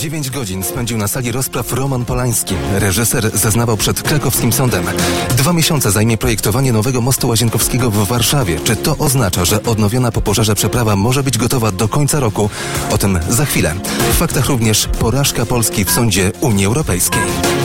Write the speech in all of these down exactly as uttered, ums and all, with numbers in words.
Dziewięć godzin spędził na sali rozpraw Roman Polański. Reżyser zeznawał przed krakowskim sądem. Dwa miesiące zajmie projektowanie nowego mostu łazienkowskiego w Warszawie. Czy to oznacza, że odnowiona po pożarze przeprawa może być gotowa do końca roku? O tym za chwilę. W faktach również porażka Polski w sądzie Unii Europejskiej.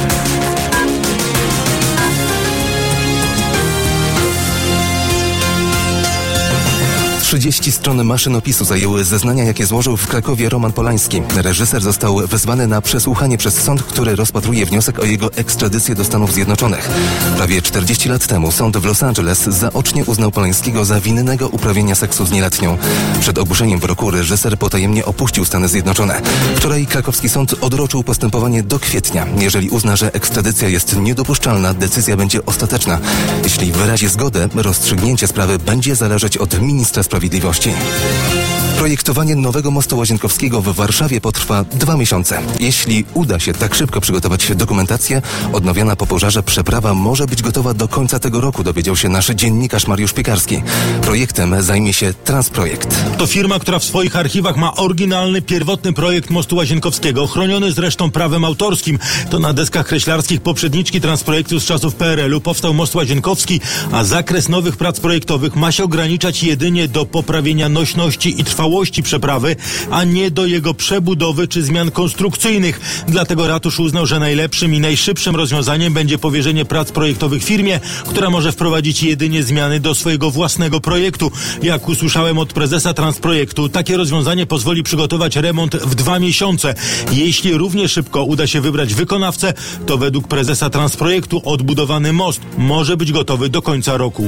trzydzieści stron maszynopisu zajęły zeznania, jakie złożył w Krakowie Roman Polański. Reżyser został wezwany na przesłuchanie przez sąd, który rozpatruje wniosek o jego ekstradycję do Stanów Zjednoczonych. Prawie czterdzieści lat temu sąd w Los Angeles zaocznie uznał Polańskiego za winnego uprawienia seksu z nieletnią. Przed ogłoszeniem wyroku reżyser potajemnie opuścił Stany Zjednoczone. Wczoraj krakowski sąd odroczył postępowanie do kwietnia. Jeżeli uzna, że ekstradycja jest niedopuszczalna, decyzja będzie ostateczna. Jeśli wyrazi zgodę, rozstrzygnięcie sprawy będzie zależeć od ministra sprawiedliwości. Sprawiedliwości. Projektowanie nowego mostu łazienkowskiego w Warszawie potrwa dwa miesiące. Jeśli uda się tak szybko przygotować dokumentację, odnowiona po pożarze przeprawa może być gotowa do końca tego roku, dowiedział się nasz dziennikarz Mariusz Piekarski. Projektem zajmie się Transprojekt. To firma, która w swoich archiwach ma oryginalny, pierwotny projekt mostu łazienkowskiego, chroniony zresztą prawem autorskim. To na deskach kreślarskich poprzedniczki Transprojektu z czasów P R L-u powstał most łazienkowski, a zakres nowych prac projektowych ma się ograniczać jedynie do poprawienia nośności i trwałości przeprawy, a nie do jego przebudowy czy zmian konstrukcyjnych. Dlatego ratusz uznał, że najlepszym i najszybszym rozwiązaniem będzie powierzenie prac projektowych firmie, która może wprowadzić jedynie zmiany do swojego własnego projektu. Jak usłyszałem od prezesa Transprojektu, takie rozwiązanie pozwoli przygotować remont w dwa miesiące. Jeśli równie szybko uda się wybrać wykonawcę, to według prezesa Transprojektu odbudowany most może być gotowy do końca roku.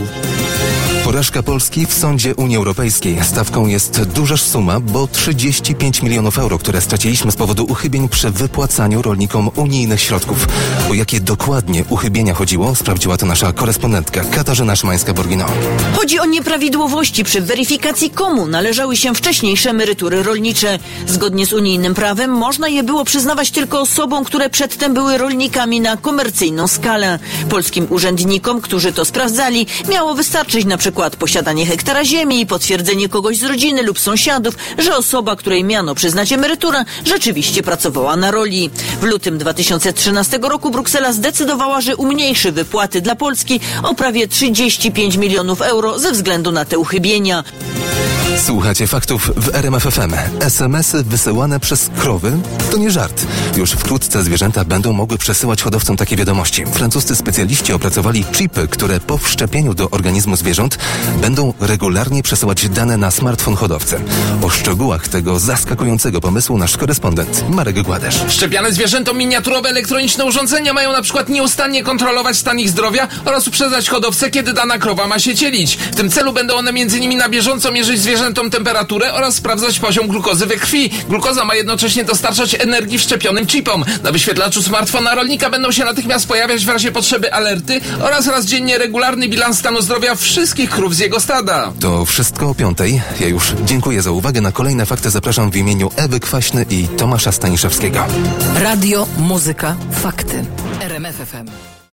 Porażka Polski w sądzie Unii Europejskiej. Stawką jest duża suma, bo trzydzieści pięć milionów euro, które straciliśmy z powodu uchybień przy wypłacaniu rolnikom unijnych środków. O jakie dokładnie uchybienia chodziło, sprawdziła to nasza korespondentka Katarzyna Szymańska-Borgino. Chodzi o nieprawidłowości przy weryfikacji, komu należały się wcześniejsze emerytury rolnicze. Zgodnie z unijnym prawem można je było przyznawać tylko osobom, które przedtem były rolnikami na komercyjną skalę. Polskim urzędnikom, którzy to sprawdzali, miało wystarczyć na przykład posiadanie hektara ziemi i potwierdzenie kogoś z rodziny lub sąsiadów, że osoba, której miano przyznać emeryturę, rzeczywiście pracowała na roli. W lutym dwa tysiące trzynastego roku Bruksela zdecydowała, że umniejszy wypłaty dla Polski o prawie trzydzieści pięć milionów euro ze względu na te uchybienia. Słuchacie faktów w R M F F M. es em esy wysyłane przez krowy to nie żart. Już wkrótce zwierzęta będą mogły przesyłać hodowcom takie wiadomości. Francuscy specjaliści opracowali chipy, które po wszczepieniu do organizmu zwierząt będą regularnie przesyłać dane na smartfon hodowcy. O szczegółach tego zaskakującego pomysłu nasz korespondent Marek Gładesz. Szczepiane zwierzętom miniaturowe elektroniczne urządzenia mają na przykład nieustannie kontrolować stan ich zdrowia oraz uprzedzać hodowcę, kiedy dana krowa ma się cielić. W tym celu będą one między innymi na bieżąco mierzyć zwierzętom temperaturę oraz sprawdzać poziom glukozy we krwi. Glukoza ma jednocześnie dostarczać energii wszczepionym chipom. Na wyświetlaczu smartfona rolnika będą się natychmiast pojawiać w razie potrzeby alerty oraz raz dziennie regularny bilans stanu zdrowia wszystkich krów z jego stada. To wszystko o piątej. Ja już dziękuję za uwagę. Na kolejne fakty zapraszam w imieniu Ewy Kwaśny i Tomasza Staniszewskiego. Radio, muzyka, fakty. R M F F M.